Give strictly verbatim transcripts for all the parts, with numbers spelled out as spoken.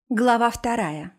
Глава вторая.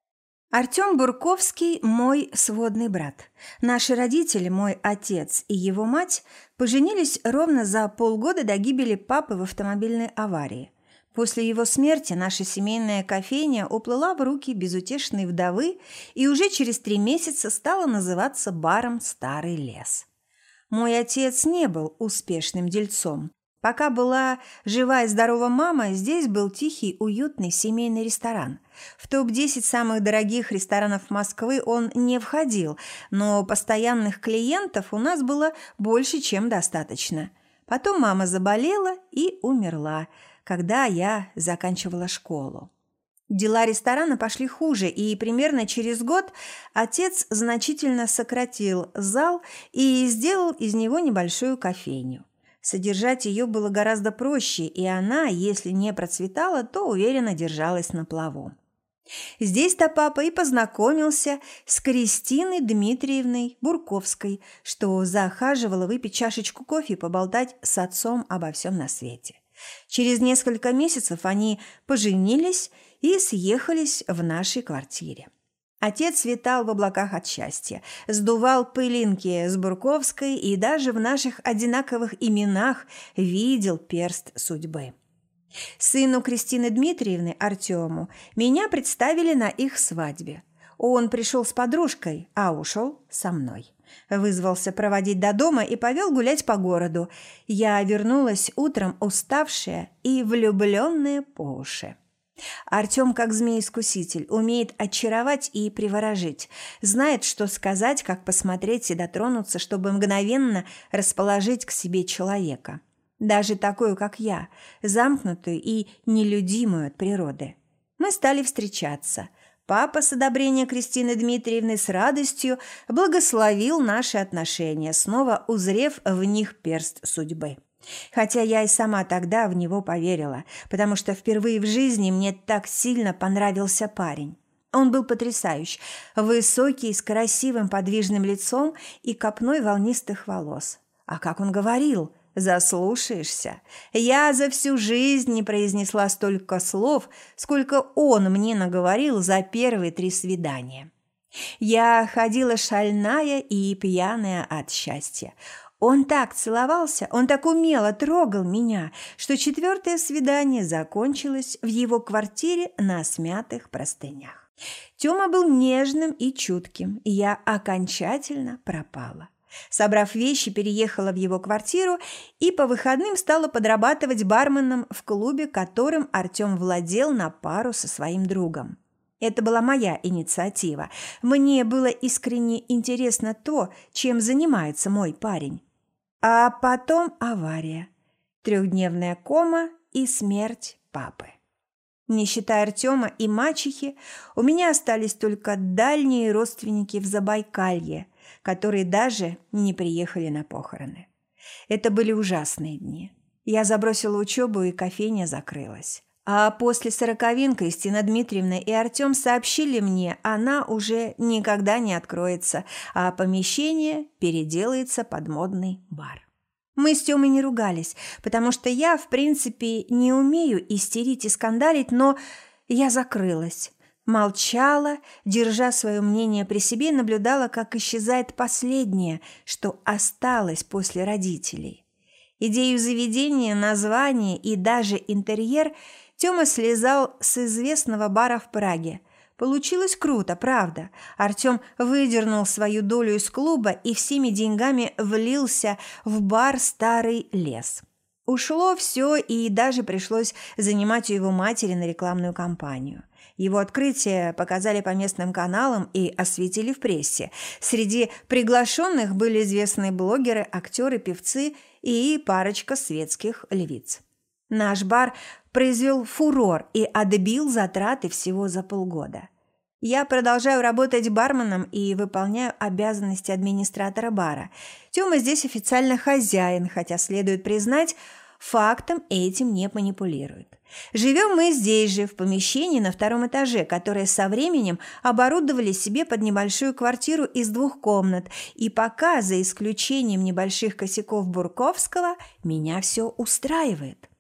Артем Бурковский – мой сводный брат. Наши родители, мой отец и его мать, поженились ровно за полгода до гибели папы в автомобильной аварии. После его смерти наша семейная кофейня уплыла в руки безутешной вдовы и уже через три месяца стала называться баром «Старый лес». Мой отец не был успешным дельцом. Пока была жива и здорова мама, здесь был тихий, уютный семейный ресторан. В топ десять самых дорогих ресторанов Москвы он не входил, но постоянных клиентов у нас было больше, чем достаточно. Потом мама заболела и умерла, когда я заканчивала школу. Дела ресторана пошли хуже, и примерно через год отец значительно сократил зал и сделал из него небольшую кофейню. Содержать ее было гораздо проще, и она, если не процветала, то уверенно держалась на плаву. Здесь-то папа и познакомился с Кристиной Дмитриевной Бурковской, что захаживала выпить чашечку кофе и поболтать с отцом обо всем на свете. Через несколько месяцев они поженились и съехались в нашей квартире. Отец витал в облаках от счастья, сдувал пылинки с Бурковской и даже в наших одинаковых именах видел перст судьбы. Сыну Кристины Дмитриевны, Артему, меня представили на их свадьбе. Он пришел с подружкой, а ушел со мной. Вызвался проводить до дома и повел гулять по городу. Я вернулась утром уставшая и влюбленная по уши. Артем, как змей-искуситель, умеет очаровать и приворожить, знает, что сказать, как посмотреть и дотронуться, чтобы мгновенно расположить к себе человека. Даже такую, как я, замкнутую и нелюдимую от природы. Мы стали встречаться. Папа с одобрения Кристины Дмитриевны с радостью благословил наши отношения, снова узрев в них перст судьбы. Хотя я и сама тогда в него поверила, потому что впервые в жизни мне так сильно понравился парень. Он был потрясающий, высокий, с красивым подвижным лицом и копной волнистых волос. А как он говорил, заслушаешься. Я за всю жизнь не произнесла столько слов, сколько он мне наговорил за первые три свидания. Я ходила шальная и пьяная от счастья. Он так целовался, он так умело трогал меня, что четвертое свидание закончилось в его квартире на смятых простынях. Тёма был нежным и чутким, и я окончательно пропала. Собрав вещи, переехала в его квартиру и по выходным стала подрабатывать барменом в клубе, которым Артем владел на пару со своим другом. Это была моя инициатива. Мне было искренне интересно то, чем занимается мой парень. А потом авария, трехдневная кома и смерть папы. Не считая Артема и мачехи, у меня остались только дальние родственники в Забайкалье, которые даже не приехали на похороны. Это были ужасные дни. Я забросила учебу, и кофейня закрылась. А после сороковин Кристина Дмитриевна и Артем сообщили мне, она уже никогда не откроется, а помещение переделается под модный бар. Мы с Тёмой не ругались, потому что я, в принципе, не умею истерить и скандалить, но я закрылась. Молчала, держа свое мнение при себе, и наблюдала, как исчезает последнее, что осталось после родителей. Идею заведения, название и даже интерьер Тёма слезал с известного бара в Праге. Получилось круто, правда. Артем выдернул свою долю из клуба и всеми деньгами влился в бар «Старый лес». Ушло все, и даже пришлось занимать у его матери на рекламную кампанию. Его открытие показали по местным каналам и осветили в прессе. Среди приглашенных были известные блогеры, актеры, певцы и парочка светских львиц. Наш бар произвел фурор и отбил затраты всего за полгода. Я продолжаю работать барменом и выполняю обязанности администратора бара. Тёма здесь официально хозяин, хотя, следует признать, фактом этим не манипулирует. Живем мы здесь же, в помещении на втором этаже, которое со временем оборудовали себе под небольшую квартиру из двух комнат, и пока, за исключением небольших косяков Бурковского, меня все устраивает.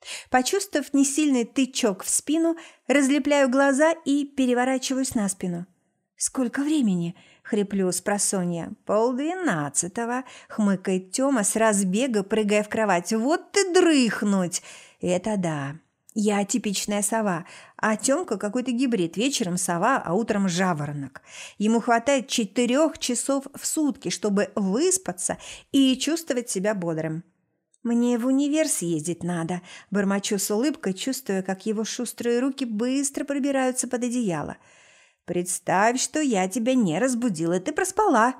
Почувствовав несильный тычок в спину, разлепляю глаза и переворачиваюсь на спину. «Сколько времени?» – хриплю спросонья. «Полдвенадцатого», – хмыкает Тёма с разбега, прыгая в кровать. «Вот ты дрыхнуть!» «Это да. Я типичная сова, а Тёмка какой-то гибрид. Вечером сова, а утром жаворонок. Ему хватает четырех часов в сутки, чтобы выспаться и чувствовать себя бодрым». «Мне в универ съездить надо», – бормочу с улыбкой, чувствуя, как его шустрые руки быстро пробираются под одеяло. «Представь, что я тебя не разбудила, ты проспала».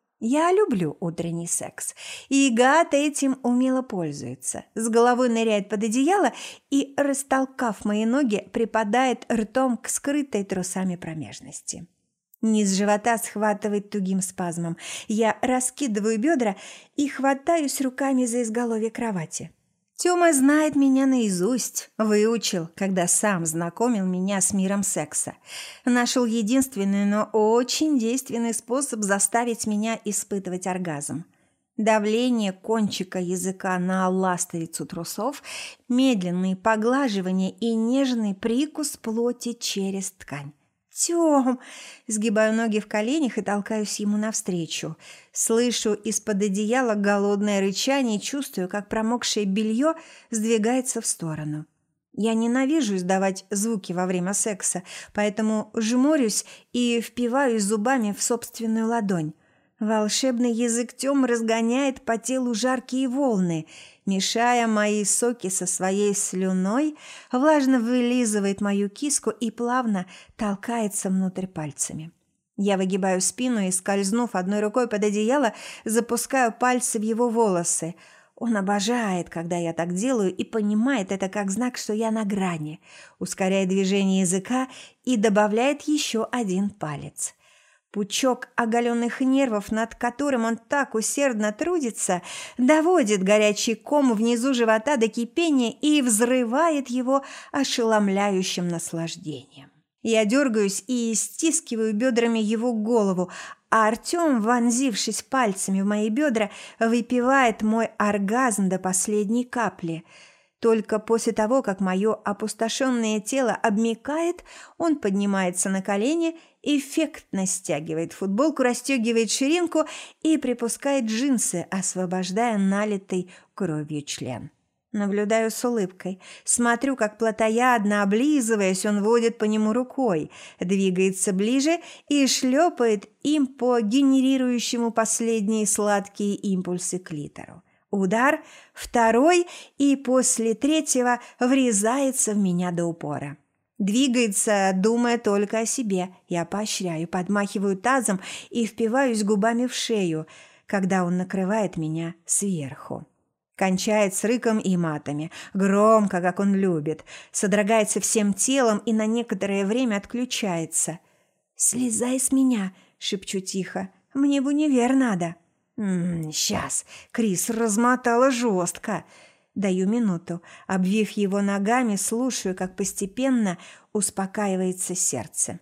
Я люблю утренний секс, и гад этим умело пользуется. С головой ныряет под одеяло и, растолкав мои ноги, припадает ртом к скрытой трусами промежности. Низ живота схватывает тугим спазмом. Я раскидываю бедра и хватаюсь руками за изголовье кровати. Тёма знает меня наизусть, выучил, когда сам знакомил меня с миром секса. Нашел единственный, но очень действенный способ заставить меня испытывать оргазм. Давление кончика языка на ластовицу трусов, медленные поглаживания и нежный прикус плоти через ткань. «Тём!» – сгибаю ноги в коленях и толкаюсь ему навстречу. Слышу из-под одеяла голодное рычание и чувствую, как промокшее белье сдвигается в сторону. Я ненавижу издавать звуки во время секса, поэтому жмурюсь и впиваюсь зубами в собственную ладонь. Волшебный язык Тёмы разгоняет по телу жаркие волны, мешая мои соки со своей слюной, влажно вылизывает мою киску и плавно толкается внутрь пальцами. Я выгибаю спину и, скользнув одной рукой под одеяло, запускаю пальцы в его волосы. Он обожает, когда я так делаю, и понимает это как знак, что я на грани, ускоряет движение языка и добавляет еще один палец. Пучок оголенных нервов, над которым он так усердно трудится, доводит горячий ком внизу живота до кипения и взрывает его ошеломляющим наслаждением. Я дергаюсь и стискиваю бедрами его голову, а Артем, вонзившись пальцами в мои бедра, выпивает мой оргазм до последней капли. Только после того, как мое опустошенное тело обмякает, он поднимается на колени, эффектно стягивает футболку, расстегивает ширинку и припускает джинсы, освобождая налитый кровью член. Наблюдаю с улыбкой. Смотрю, как плотоядно облизываясь, он водит по нему рукой, двигается ближе и шлепает им по генерирующему последние сладкие импульсы клитору. Удар, второй, и после третьего врезается в меня до упора. Двигается, думая только о себе. Я поощряю, подмахиваю тазом и впиваюсь губами в шею, когда он накрывает меня сверху. Кончает с рыком и матами, громко, как он любит, содрогается всем телом и на некоторое время отключается. «Слезай с меня», — шепчу тихо, — «мне в универ надо». «М-м, сейчас, Крис размотала жестко». Даю минуту, обвив его ногами, слушаю, как постепенно успокаивается сердце.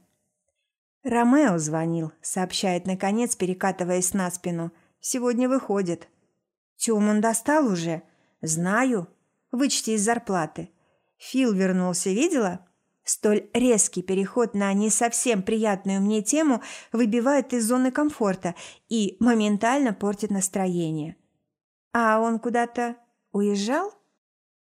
«Ромео звонил», — сообщает наконец, перекатываясь на спину. «Сегодня выходит». «Тём, он достал уже?» «Знаю. Вычти из зарплаты». «Фил вернулся, видела?» Столь резкий переход на не совсем приятную мне тему выбивает из зоны комфорта и моментально портит настроение. «А он куда-то уезжал?»